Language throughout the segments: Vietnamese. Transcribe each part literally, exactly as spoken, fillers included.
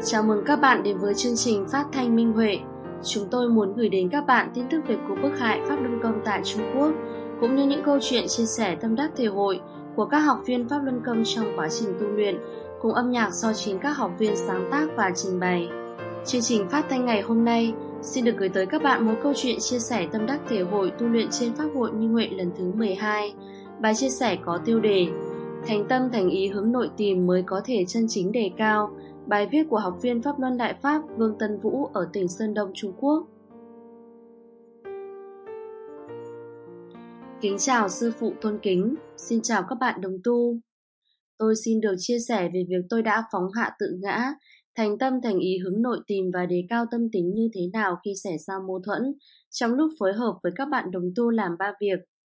Chào mừng các bạn đến với chương trình phát thanh Minh Huệ. Chúng tôi muốn gửi đến các bạn tin tức về cuộc bức hại Pháp Luân Công tại Trung Quốc, cũng như những câu chuyện chia sẻ tâm đắc thể hội của các học viên Pháp Luân Công trong quá trình tu luyện, cùng âm nhạc do chính các học viên sáng tác và trình bày. Chương trình phát thanh ngày hôm nay xin được gửi tới các bạn một câu chuyện chia sẻ tâm đắc thể hội tu luyện trên Pháp hội Minh Huệ lần thứ mười hai. Bài chia sẻ có tiêu đề Thành tâm thành ý hướng nội tìm mới có thể chân chính đề cao. Bài viết của học viên Pháp Luân Đại Pháp Vương Tân Vũ ở tỉnh Sơn Đông, Trung Quốc. Kính chào sư phụ tôn kính, xin chào các bạn đồng tu. Tôi xin được chia sẻ về việc tôi đã phóng hạ tự ngã, thành tâm thành ý hướng nội tìm và đề cao tâm tính như thế nào khi xảy ra mâu thuẫn trong lúc phối hợp với các bạn đồng tu làm ba việc.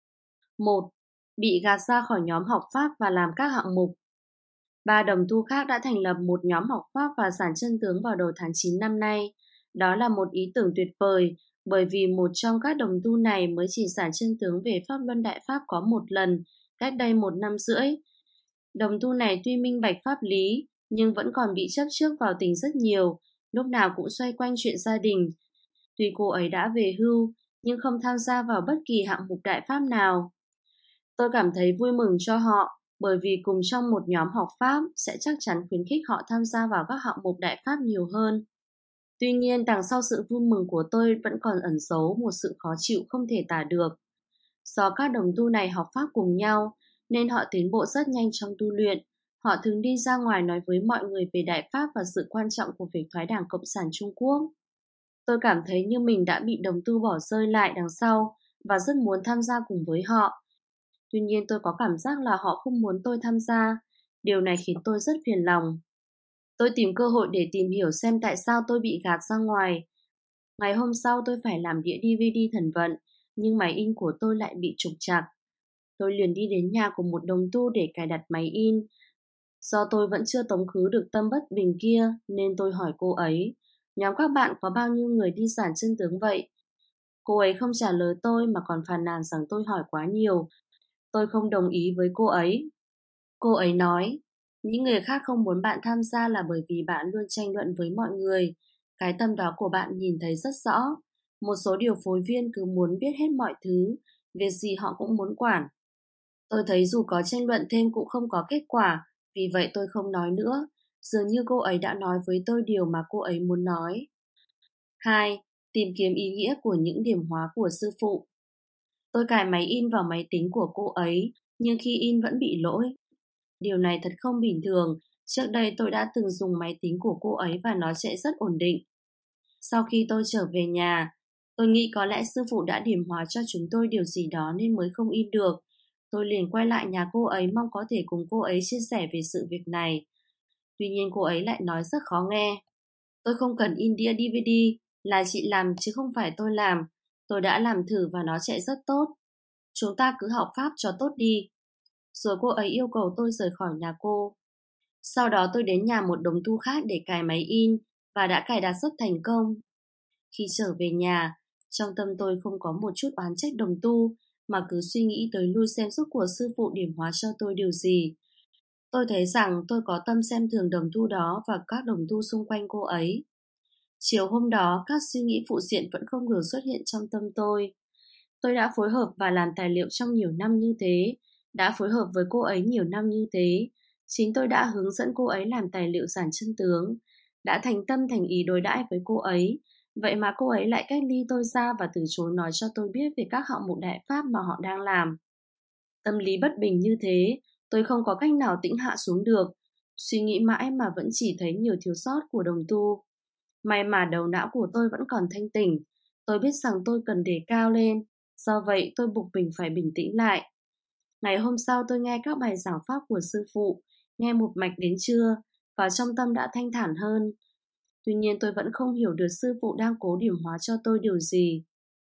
một. Bị gạt ra khỏi nhóm học Pháp và làm các hạng mục. Ba đồng tu khác đã thành lập một nhóm học Pháp và giảng chân tướng vào đầu tháng chín năm nay. Đó là một ý tưởng tuyệt vời, bởi vì một trong các đồng tu này mới chỉ giảng chân tướng về Pháp Luân Đại Pháp có một lần, cách đây một năm rưỡi. Đồng tu này tuy minh bạch pháp lý, nhưng vẫn còn bị chấp trước vào tình rất nhiều, lúc nào cũng xoay quanh chuyện gia đình. Tuy cô ấy đã về hưu, nhưng không tham gia vào bất kỳ hạng mục Đại Pháp nào. Tôi cảm thấy vui mừng cho họ, bởi vì cùng trong một nhóm học Pháp sẽ chắc chắn khuyến khích họ tham gia vào các hạng mục Đại Pháp nhiều hơn. Tuy nhiên, đằng sau sự vui mừng của tôi vẫn còn ẩn giấu một sự khó chịu không thể tả được. Do các đồng tu này học Pháp cùng nhau, nên họ tiến bộ rất nhanh trong tu luyện. Họ thường đi ra ngoài nói với mọi người về Đại Pháp và sự quan trọng của việc thoái đảng Cộng sản Trung Quốc. Tôi cảm thấy như mình đã bị đồng tu bỏ rơi lại đằng sau và rất muốn tham gia cùng với họ. Tuy nhiên tôi có cảm giác là họ không muốn tôi tham gia. Điều này khiến tôi rất phiền lòng. Tôi tìm cơ hội để tìm hiểu xem tại sao tôi bị gạt ra ngoài. Ngày hôm sau tôi phải làm đĩa đê vê đê thần vận, nhưng máy in của tôi lại bị trục trặc. Tôi liền đi đến nhà của một đồng tu để cài đặt máy in. Do tôi vẫn chưa tống khứ được tâm bất bình kia, nên tôi hỏi cô ấy, nhóm các bạn có bao nhiêu người đi giảng chân tướng vậy? Cô ấy không trả lời tôi mà còn phàn nàn rằng tôi hỏi quá nhiều. Tôi không đồng ý với cô ấy. Cô ấy nói, những người khác không muốn bạn tham gia là bởi vì bạn luôn tranh luận với mọi người. Cái tâm đó của bạn nhìn thấy rất rõ. Một số điều phối viên cứ muốn biết hết mọi thứ, việc gì họ cũng muốn quản. Tôi thấy dù có tranh luận thêm cũng không có kết quả, vì vậy tôi không nói nữa. Dường như cô ấy đã nói với tôi điều mà cô ấy muốn nói. hai. Tìm kiếm ý nghĩa của những điểm hóa của sư phụ. Tôi cài máy in vào máy tính của cô ấy, nhưng khi in vẫn bị lỗi. Điều này thật không bình thường. Trước đây tôi đã từng dùng máy tính của cô ấy và nó chạy rất ổn định. Sau khi tôi trở về nhà, tôi nghĩ có lẽ sư phụ đã điểm hóa cho chúng tôi điều gì đó nên mới không in được. Tôi liền quay lại nhà cô ấy mong có thể cùng cô ấy chia sẻ về sự việc này. Tuy nhiên cô ấy lại nói rất khó nghe. Tôi không cần in đĩa đê vê đê, là chị làm chứ không phải tôi làm. Tôi đã làm thử và nó chạy rất tốt. Chúng ta cứ học Pháp cho tốt đi. Rồi cô ấy yêu cầu tôi rời khỏi nhà cô. Sau đó tôi đến nhà một đồng tu khác để cài máy in và đã cài đặt rất thành công. Khi trở về nhà, trong tâm tôi không có một chút oán trách đồng tu, mà cứ suy nghĩ tới lui xem giúp của sư phụ điểm hóa cho tôi điều gì. Tôi thấy rằng tôi có tâm xem thường đồng tu đó và các đồng tu xung quanh cô ấy. Chiều hôm đó, các suy nghĩ phụ diện vẫn không ngừng xuất hiện trong tâm tôi. Tôi đã phối hợp và làm tài liệu trong nhiều năm như thế, đã phối hợp với cô ấy nhiều năm như thế. Chính tôi đã hướng dẫn cô ấy làm tài liệu giảng chân tướng, đã thành tâm thành ý đối đãi với cô ấy. Vậy mà cô ấy lại cách ly tôi ra và từ chối nói cho tôi biết về các hạng mục Đại Pháp mà họ đang làm. Tâm lý bất bình như thế, tôi không có cách nào tĩnh hạ xuống được. Suy nghĩ mãi mà vẫn chỉ thấy nhiều thiếu sót của đồng tu. May mà đầu não của tôi vẫn còn thanh tỉnh. Tôi biết rằng tôi cần đề cao lên. Do vậy tôi buộc mình phải bình tĩnh lại. Ngày hôm sau tôi nghe các bài giảng Pháp của sư phụ, nghe một mạch đến trưa, và trong tâm đã thanh thản hơn. Tuy nhiên tôi vẫn không hiểu được sư phụ đang cố điểm hóa cho tôi điều gì.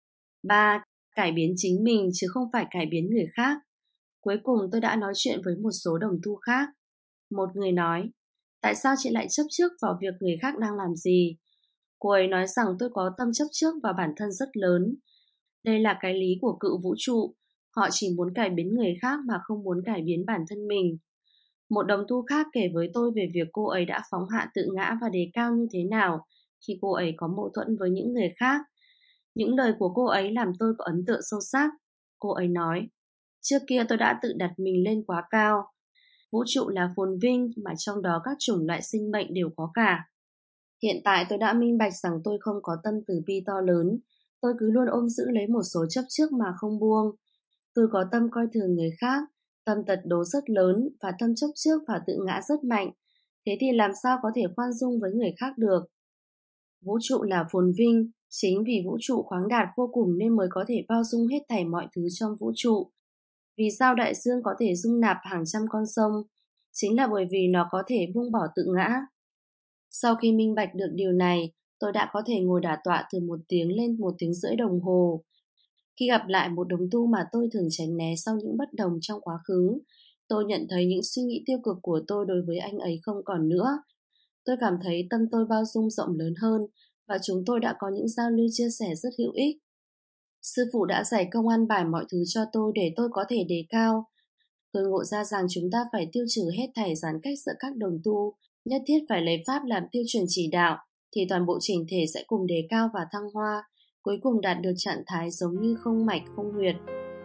ba. Cải biến chính mình chứ không phải cải biến người khác. Cuối cùng tôi đã nói chuyện với một số đồng tu khác. Một người nói, tại sao chị lại chấp trước vào việc người khác đang làm gì? Cô ấy nói rằng tôi có tâm chấp trước vào bản thân rất lớn. Đây là cái lý của cựu vũ trụ. Họ chỉ muốn cải biến người khác mà không muốn cải biến bản thân mình. Một đồng tu khác kể với tôi về việc cô ấy đã phóng hạ tự ngã và đề cao như thế nào khi cô ấy có mâu thuẫn với những người khác. Những lời của cô ấy làm tôi có ấn tượng sâu sắc. Cô ấy nói, trước kia tôi đã tự đặt mình lên quá cao. Vũ trụ là phồn vinh mà trong đó các chủng loại sinh mệnh đều có cả. Hiện tại tôi đã minh bạch rằng tôi không có tâm từ bi to lớn. Tôi cứ luôn ôm giữ lấy một số chấp trước mà không buông. Tôi có tâm coi thường người khác, tâm tật đố rất lớn và tâm chấp trước và tự ngã rất mạnh. Thế thì làm sao có thể khoan dung với người khác được? Vũ trụ là phồn vinh, chính vì vũ trụ khoáng đạt vô cùng nên mới có thể bao dung hết thảy mọi thứ trong vũ trụ. Vì sao đại dương có thể dung nạp hàng trăm con sông? Chính là bởi vì nó có thể buông bỏ tự ngã. Sau khi minh bạch được điều này, tôi đã có thể ngồi đả tọa từ một tiếng lên một tiếng rưỡi đồng hồ. Khi gặp lại một đồng tu mà tôi thường tránh né sau những bất đồng trong quá khứ, tôi nhận thấy những suy nghĩ tiêu cực của tôi đối với anh ấy không còn nữa. Tôi cảm thấy tâm tôi bao dung rộng lớn hơn và chúng tôi đã có những giao lưu chia sẻ rất hữu ích. Sư phụ đã dạy công an bài mọi thứ cho tôi để tôi có thể đề cao. Tôi ngộ ra rằng chúng ta phải tiêu trừ hết thảy gián cách giữa các đồng tu, nhất thiết phải lấy Pháp làm tiêu chuẩn chỉ đạo, thì toàn bộ chỉnh thể sẽ cùng đề cao và thăng hoa, cuối cùng đạt được trạng thái giống như không mạch không huyệt.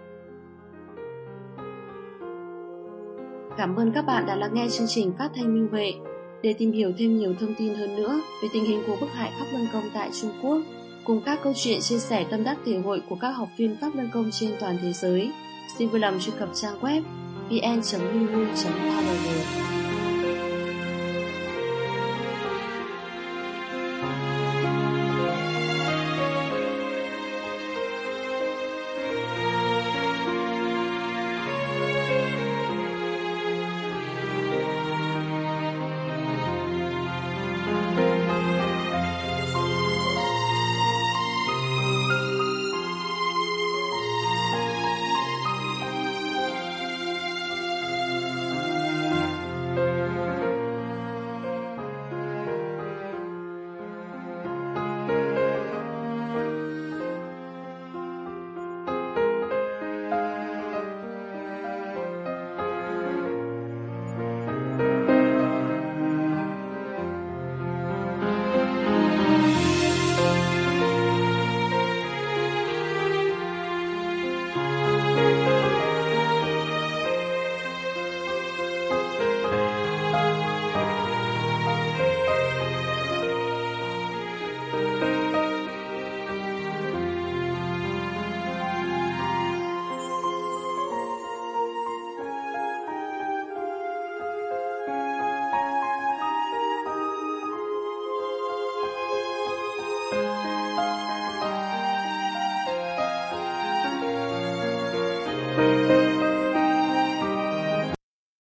Cảm ơn các bạn đã lắng nghe chương trình Phát thanh Minh Huệ. Để tìm hiểu thêm nhiều thông tin hơn nữa về tình hình của bức hại Pháp Luân Công tại Trung Quốc, cùng các câu chuyện chia sẻ tâm đắc thể hội của các học viên Pháp Luân Công trên toàn thế giới, xin vui lòng truy cập trang web vn chấm minhui chấm org. Thank you.